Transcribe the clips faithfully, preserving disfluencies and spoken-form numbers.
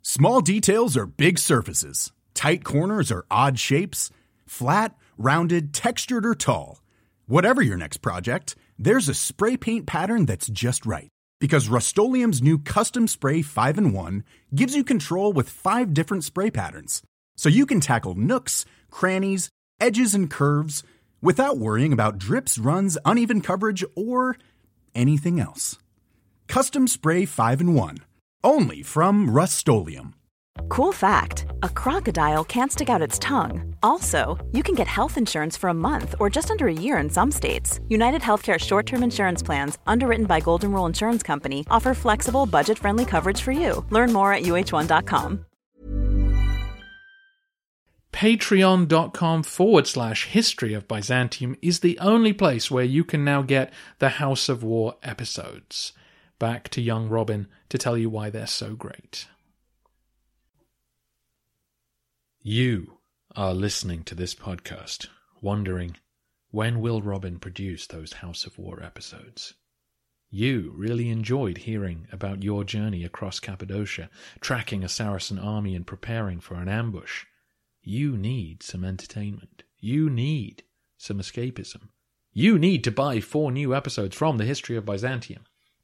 Small details are big surfaces. Tight corners are odd shapes. Flat, rounded, textured, or tall. Whatever your next project, there's a spray paint pattern that's just right. Because Rust-Oleum's new Custom Spray five in one gives you control with five different spray patterns. So you can tackle nooks, crannies, edges, and curves without worrying about drips, runs, uneven coverage, or anything else. Custom Spray five in one. Only from Rust-Oleum. Cool fact, a crocodile can't stick out its tongue. Also, you can get health insurance for a month or just under a year in some states. United Healthcare short-term insurance plans, underwritten by Golden Rule Insurance Company, offer flexible, budget-friendly coverage for you. Learn more at U H one dot com. Patreon.com forward slash History of Byzantium is the only place where you can now get the House of War episodes. Back to young Robin to tell you why they're so great. You are listening to this podcast, wondering, when will Robin produce those House of War episodes? You really enjoyed hearing about your journey across Cappadocia, tracking a Saracen army and preparing for an ambush. You need some entertainment. You need some escapism. You need to buy four new episodes from the History of Byzantium.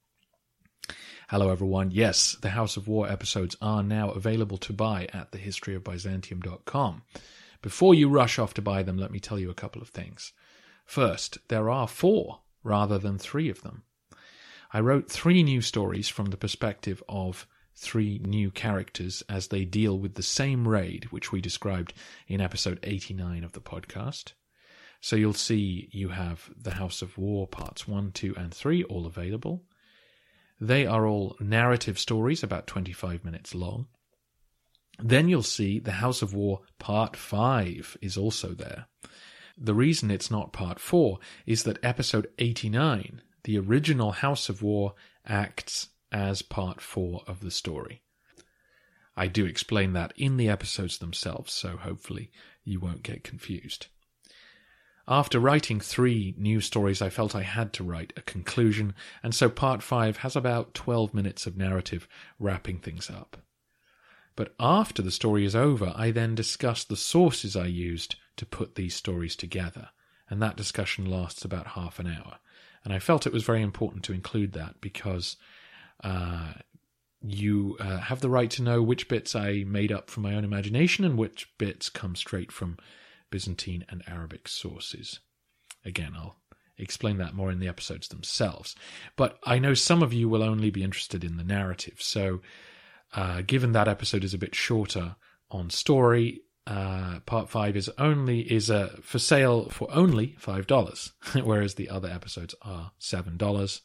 Hello everyone, yes, the House of War episodes are now available to buy at the history of byzantium dot com. Before you rush off to buy them, let me tell you a couple of things. First, there are four rather than three of them. I wrote three new stories from the perspective of three new characters as they deal with the same raid which we described in episode eighty-nine of the podcast. So you'll see you have the House of War parts one, two, and three all available. They are all narrative stories, about twenty-five minutes long. Then you'll see the House of War Part five is also there. The reason it's not Part four is that Episode eighty-nine, the original House of War, acts as Part four of the story. I do explain that in the episodes themselves, so hopefully you won't get confused. After writing three new stories, I felt I had to write a conclusion, and so Part five has about twelve minutes of narrative wrapping things up. But after the story is over, I then discuss the sources I used to put these stories together, and that discussion lasts about half an hour. And I felt it was very important to include that because uh, you uh, have the right to know which bits I made up from my own imagination and which bits come straight from Byzantine and Arabic sources. Again, I'll explain that more in the episodes themselves. But I know some of you will only be interested in the narrative, so uh, given that episode is a bit shorter on story, uh, part five is only is uh, for sale for only five dollars, whereas the other episodes are seven dollars.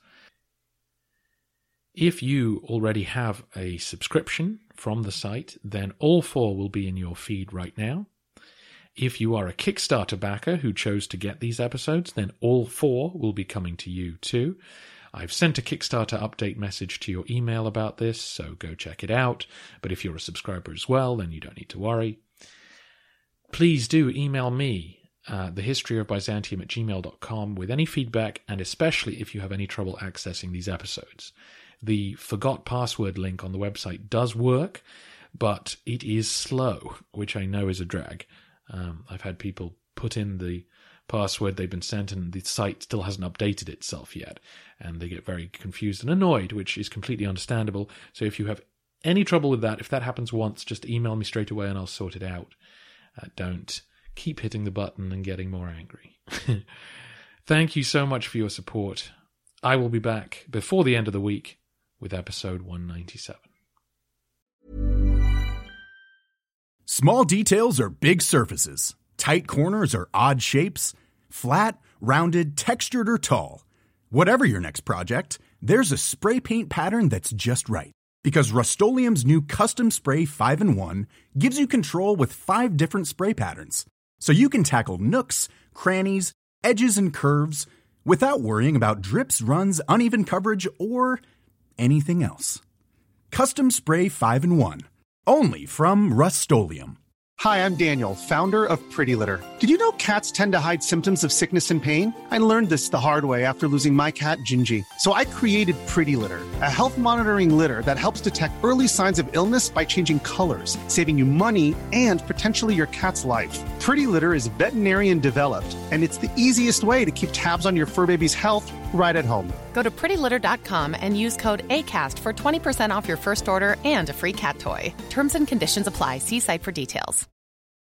If you already have a subscription from the site, then all four will be in your feed right now. If you are a Kickstarter backer who chose to get these episodes, then all four will be coming to you too. I've sent a Kickstarter update message to your email about this, so go check it out. But if you're a subscriber as well, then you don't need to worry. Please do email me, uh, thehistoryofbyzantium at gmail dot com, with any feedback, and especially if you have any trouble accessing these episodes. The forgot password link on the website does work, but it is slow, which I know is a drag. Um, I've had people put in the password they've been sent and the site still hasn't updated itself yet, and they get very confused and annoyed, which is completely understandable. So if you have any trouble with that, if that happens once, just email me straight away and I'll sort it out. Uh, don't keep hitting the button and getting more angry. Thank you so much for your support. I will be back before the end of the week with episode one ninety-seven. Small details are big surfaces. Tight corners are odd shapes. Flat, rounded, textured, or tall. Whatever your next project, there's a spray paint pattern that's just right. Because Rust-Oleum's new Custom Spray five in one gives you control with five different spray patterns. So you can tackle nooks, crannies, edges, and curves without worrying about drips, runs, uneven coverage, or anything else. Custom Spray five in one. Only from Rust-Oleum. Hi, I'm Daniel, founder of Pretty Litter. Did you know cats tend to hide symptoms of sickness and pain? I learned this the hard way after losing my cat, Gingy. So I created Pretty Litter, a health monitoring litter that helps detect early signs of illness by changing colors, saving you money and potentially your cat's life. Pretty Litter is veterinarian developed, and it's the easiest way to keep tabs on your fur baby's health right at home. Go to pretty litter dot com and use code ACAST for twenty percent off your first order and a free cat toy. Terms and conditions apply. See site for details.